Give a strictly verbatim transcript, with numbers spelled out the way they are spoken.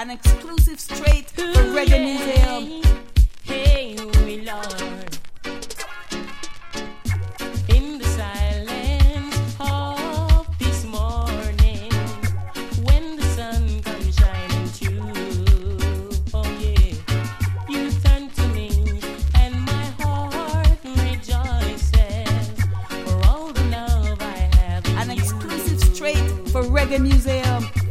An exclusive straight for Reggae Museum. Hey, we Lord. In the silence of this morning, when the sun comes shining through, oh yeah, you turn to me and my heart rejoices for all the love I have in An you. exclusive straight for Reggae Museum.